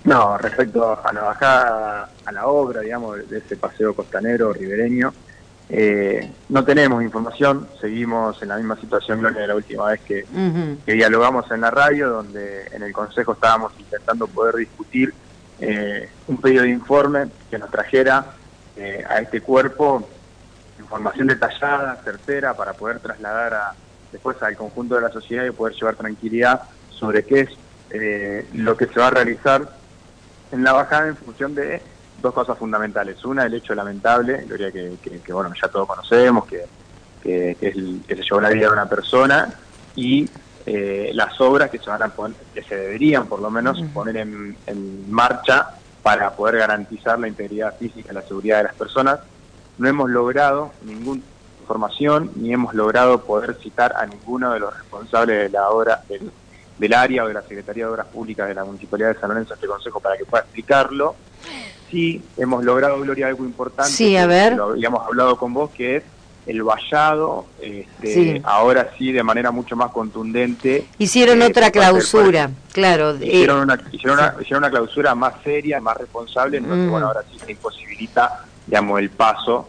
No, respecto a la bajada, a la obra, digamos, de ese paseo costanero ribereño, no tenemos información, seguimos en la misma situación, Gloria, de la última vez que dialogamos en la radio, donde en el Consejo estábamos intentando poder discutir un pedido de informe que nos trajera a este cuerpo información detallada, certera, para poder trasladar después al conjunto de la sociedad y poder llevar tranquilidad sobre qué es lo que se va a realizar en la bajada en función de dos cosas fundamentales. Una, el hecho lamentable, Gloria, que bueno, ya todos conocemos, que se llevó la vida de una persona, y las obras que se van a poner, que se deberían por lo menos poner en marcha para poder garantizar la integridad física y la seguridad de las personas. No hemos logrado ninguna información, ni hemos logrado poder citar a ninguno de los responsables de la obra del área o de la Secretaría de Obras Públicas de la Municipalidad de San Lorenzo a este consejo para que pueda explicarlo. Sí, hemos logrado, Gloria, algo importante, sí, a ver. lo habíamos hablado con vos, que es el vallado, sí. Ahora sí, de manera mucho más contundente. Hicieron otra clausura, claro. Hicieron una clausura más seria, más responsable, en donde, bueno, ahora sí se imposibilita, digamos, el paso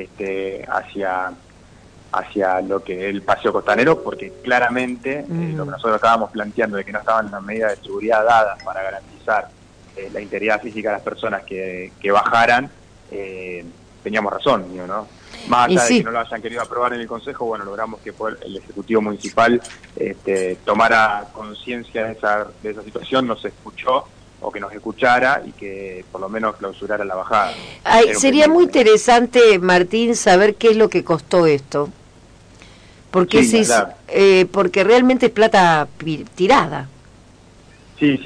hacia lo que es el paseo costanero, porque claramente lo que nosotros estábamos planteando de que no estaban las medidas de seguridad dadas para garantizar la integridad física de las personas que bajaran, teníamos razón, ¿no? Más allá de que no lo hayan querido aprobar en el Consejo, bueno, logramos que el Ejecutivo Municipal tomara conciencia de esa situación, nos escuchó, o que nos escuchara, y que por lo menos clausurara la bajada. Sería muy interesante, Martín, saber qué es lo que costó esto. Porque, sí, porque realmente es plata tirada. Sí,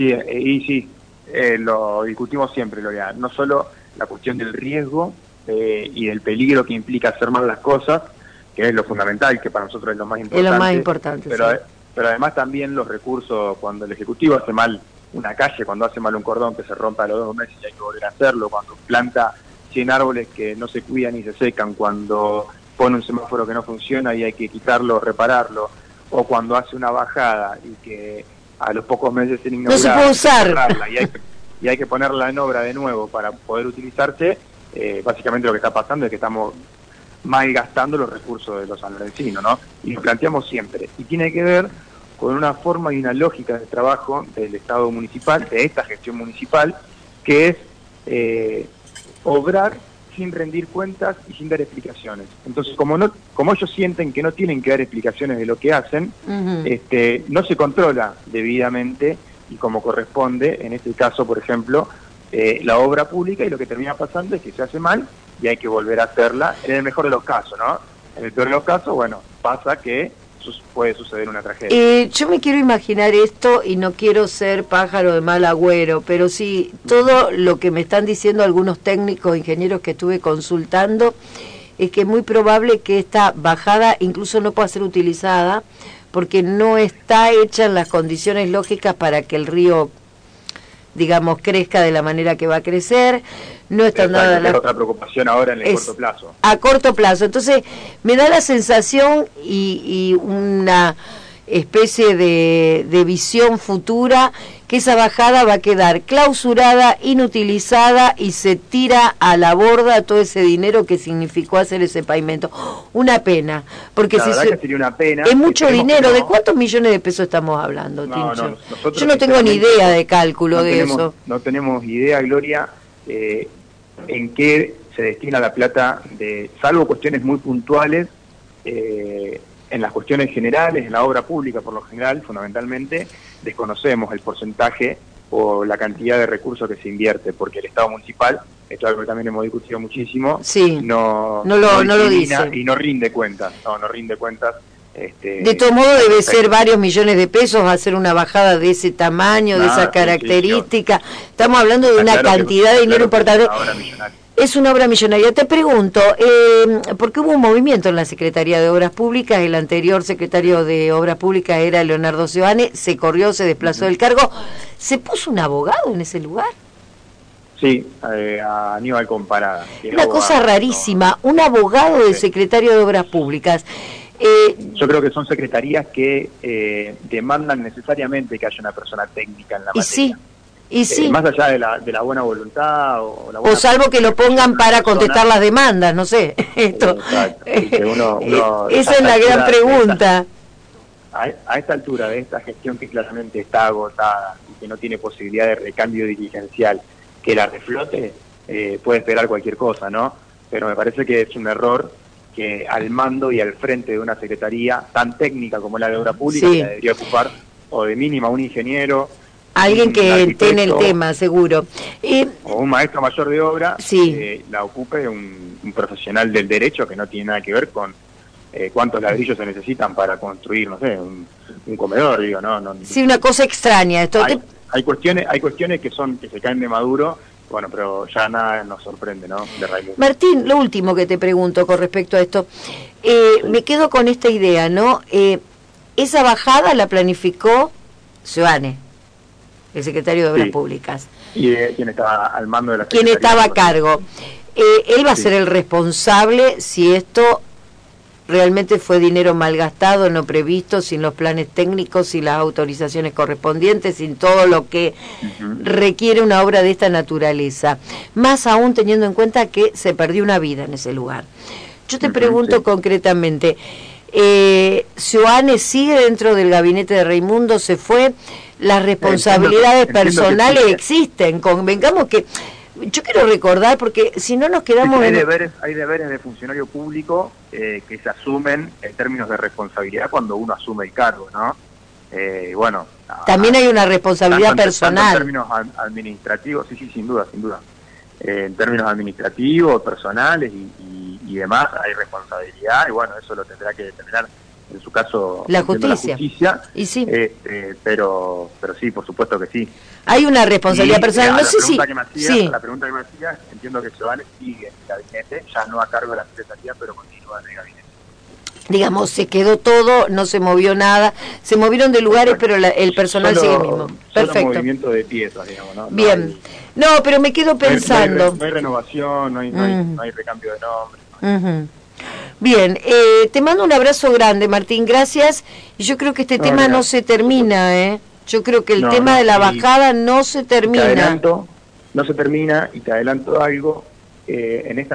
lo discutimos siempre, Gloria. No solo la cuestión del riesgo y del peligro que implica hacer mal las cosas, que es lo fundamental, que para nosotros es lo más importante. Es lo más importante, pero además también los recursos, cuando el Ejecutivo hace mal una calle, cuando hace mal un cordón que se rompa a los 2 meses y hay que volver a hacerlo, cuando planta 100 árboles que no se cuidan y se secan, cuando pone un semáforo que no funciona y hay que quitarlo o repararlo, o cuando hace una bajada y que a los pocos meses en inaugurar, no se puede usar y hay que ponerla en obra de nuevo para poder utilizarse, básicamente lo que está pasando es que estamos malgastando los recursos de los sanlorencinos, ¿no? Y lo planteamos siempre, y tiene que ver con una forma y una lógica de trabajo del Estado municipal, de esta gestión municipal, que es obrar sin rendir cuentas y sin dar explicaciones. Entonces, como ellos sienten que no tienen que dar explicaciones de lo que hacen, no se controla debidamente y como corresponde, en este caso, por ejemplo, la obra pública, y lo que termina pasando es que se hace mal y hay que volver a hacerla, en el mejor de los casos, ¿no? En el peor de los casos, bueno, pasa que puede suceder una tragedia. Yo me quiero imaginar esto, y no quiero ser pájaro de mal agüero, pero sí, todo lo que me están diciendo algunos técnicos, ingenieros que estuve consultando, es que es muy probable que esta bajada incluso no pueda ser utilizada, porque no está hecha en las condiciones lógicas para que el río, digamos, crezca de la manera que va a crecer. No está nada. Otra preocupación ahora en el corto plazo. A corto plazo. Entonces, me da la sensación y una especie de visión futura que esa bajada va a quedar clausurada, inutilizada, y se tira a la borda todo ese dinero que significó hacer ese pavimento. Una pena, porque la verdad que sería una pena. Es mucho dinero. ¿De cuántos millones de pesos estamos hablando, Tincho? Yo no tengo ni idea de cálculo de eso. No tenemos idea, Gloria, en qué se destina la plata, salvo cuestiones muy puntuales, en las cuestiones generales, en la obra pública por lo general, fundamentalmente, desconocemos el porcentaje o la cantidad de recursos que se invierte, porque el Estado municipal, esto es algo que también hemos discutido muchísimo, no lo dice y no rinde cuentas, no rinde cuentas. De todo modo debe ser varios millones de pesos hacer una bajada de ese tamaño, de esa característica. Estamos hablando de una cantidad de dinero importante. Es una obra millonaria. Te pregunto, porque hubo un movimiento en la Secretaría de Obras Públicas, el anterior secretario de Obras Públicas era Leonardo Seoane, se corrió, se desplazó del cargo. ¿Se puso un abogado en ese lugar? Sí, a Aníbal Comparada. Una cosa rarísima, un abogado del secretario de Obras Públicas. Yo creo que son secretarías que demandan necesariamente que haya una persona técnica en la materia. Y sí. Más allá de la buena voluntad o salvo que lo pongan para contestar las demandas, no sé. Esto. Exacto. Esa es la gran pregunta. A esta altura de esta gestión que claramente está agotada y que no tiene posibilidad de recambio dirigencial, que la reflote, puede esperar cualquier cosa, ¿no? Pero me parece que es un error que al mando y al frente de una secretaría tan técnica como la de Obra Pública, sí, que debería ocupar o de mínima un ingeniero, alguien que tiene el tema, seguro. O un maestro mayor de obra, sí, la ocupe un profesional del derecho que no tiene nada que ver con cuántos ladrillos se necesitan para construir, no sé, un comedor, digo, no. Sí, una cosa extraña. Esto hay cuestiones que se caen de maduro, bueno, pero ya nada nos sorprende, ¿no? De Raimundo. Martín, lo último que te pregunto con respecto a esto, me quedo con esta idea, ¿no? Esa bajada la planificó Seoane, el secretario de Obras Públicas. Y quien estaba al mando de la Quien estaba a cargo. Él va a ser el responsable si esto realmente fue dinero malgastado, no previsto, sin los planes técnicos, sin las autorizaciones correspondientes, sin todo lo que requiere una obra de esta naturaleza. Más aún teniendo en cuenta que se perdió una vida en ese lugar. Yo te pregunto concretamente, ¿Seoane sigue dentro del gabinete de Raimundo? ¿Se fue? ¿Las responsabilidades personales existen? Convengamos que yo quiero recordar, porque si no nos quedamos... Hay deberes de funcionario público que se asumen en términos de responsabilidad cuando uno asume el cargo, ¿no? Bueno... También hay una responsabilidad personal. En términos administrativos, sí, sin duda. En términos administrativos, personales y demás, hay responsabilidad, y bueno, eso lo tendrá que determinar, en su caso, la justicia. Y sí. Pero sí, por supuesto que sí. Hay una responsabilidad personal, no sé si... La pregunta que me hacías, entiendo que Seoane sigue en el gabinete, ya no a cargo de la secretaría, pero continúa en el gabinete. Digamos, se quedó todo, no se movió nada, se movieron de lugares, pero el personal sigue mismo. Perfecto. Solo movimiento de piezas, digamos, ¿no? Bien. No, pero me quedo pensando... No hay renovación, no hay recambio de nombre. Bien, te mando un abrazo grande, Martín, gracias. Y yo creo que este tema no se termina, ¿eh? Yo creo que el tema de la bajada no se termina. No se termina, y te adelanto algo. En esta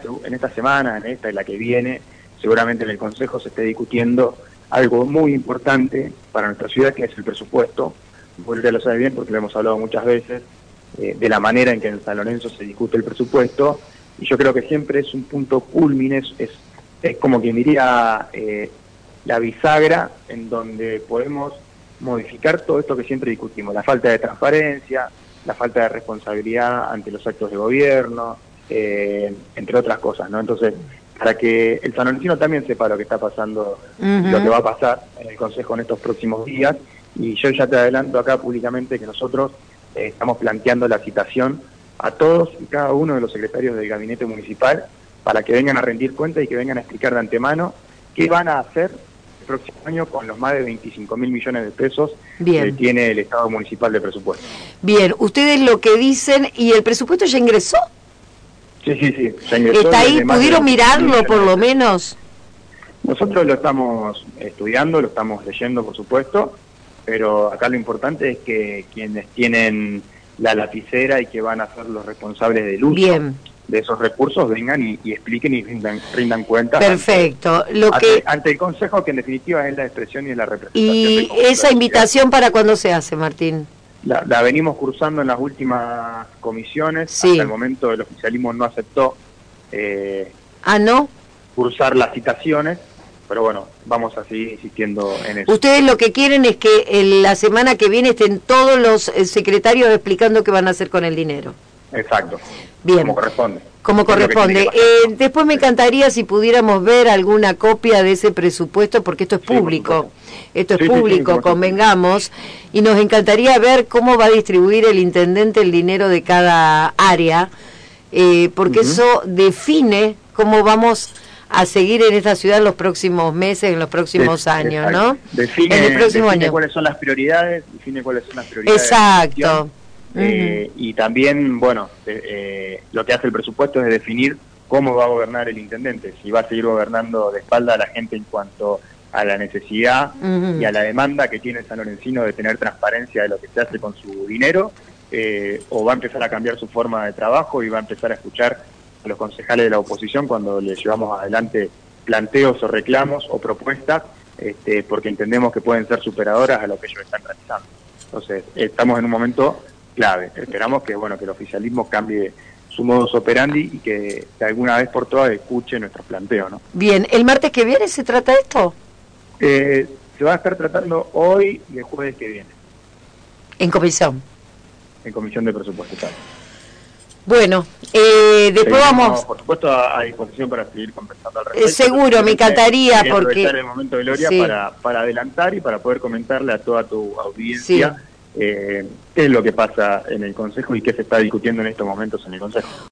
y la que viene, seguramente en el Consejo se esté discutiendo algo muy importante para nuestra ciudad, que es el presupuesto. Vos ya lo sabes bien porque lo hemos hablado muchas veces, de la manera en que en San Lorenzo se discute el presupuesto, y yo creo que siempre es un punto culmine, es como quien diría la bisagra en donde podemos modificar todo esto que siempre discutimos, la falta de transparencia, la falta de responsabilidad ante los actos de gobierno, entre otras cosas, ¿no? Entonces, para que el sanlorencino también sepa lo que está pasando, lo que va a pasar en el Consejo en estos próximos días, y yo ya te adelanto acá públicamente que nosotros estamos planteando la citación a todos y cada uno de los secretarios del gabinete municipal para que vengan a rendir cuenta y que vengan a explicar de antemano qué van a hacer el próximo año con los más de 25.000 millones de pesos que tiene el Estado municipal de presupuesto. Bien, ustedes lo que dicen, ¿y el presupuesto ya ingresó? Sí, ya ingresó. ¿Está ahí? ¿Pudieron mirarlo por lo menos? Nosotros lo estamos estudiando, lo estamos leyendo, por supuesto, pero acá lo importante es que quienes tienen la lapicera y que van a ser los responsables del uso de esos recursos vengan y expliquen y rindan cuenta. Perfecto. Ante el Consejo, que en definitiva es la expresión y la representación. ¿Y esa invitación para cuándo se hace, Martín? La venimos cursando en las últimas comisiones. Hasta el momento el oficialismo no aceptó ¿no? cursar las citaciones, pero bueno, vamos a seguir insistiendo en eso. Ustedes lo que quieren es que la semana que viene estén todos los secretarios explicando qué van a hacer con el dinero. Exacto. Bien. Como corresponde. Después me encantaría si pudiéramos ver alguna copia de ese presupuesto, porque esto es público. Esto es público, convengamos, y nos encantaría ver cómo va a distribuir el intendente el dinero de cada área, porque eso define cómo vamos a seguir en esta ciudad en los próximos meses, en los próximos años, ¿no? Define cuáles son las prioridades, Exacto. Y también, bueno, lo que hace el presupuesto es definir cómo va a gobernar el intendente, si va a seguir gobernando de espalda a la gente en cuanto a la necesidad y a la demanda que tiene el sanlorencino de tener transparencia de lo que se hace con su dinero, o va a empezar a cambiar su forma de trabajo y va a empezar a escuchar a los concejales de la oposición cuando les llevamos adelante planteos o reclamos o propuestas, porque entendemos que pueden ser superadoras a lo que ellos están realizando. Entonces, estamos en un momento clave. Esperamos que, bueno, que el oficialismo cambie su modus operandi y que alguna vez por todas escuche nuestros planteos, ¿no? Bien, ¿el martes que viene se trata esto? Se va a estar tratando hoy y el jueves que viene. En comisión. En comisión de presupuesto, claro. Bueno, después vamos... Por supuesto, a disposición para seguir conversando al respecto. Seguro, me encantaría, porque... aprovechar el momento de Gloria, sí, para adelantar y para poder comentarle a toda tu audiencia, sí, qué es lo que pasa en el Consejo y qué se está discutiendo en estos momentos en el Consejo.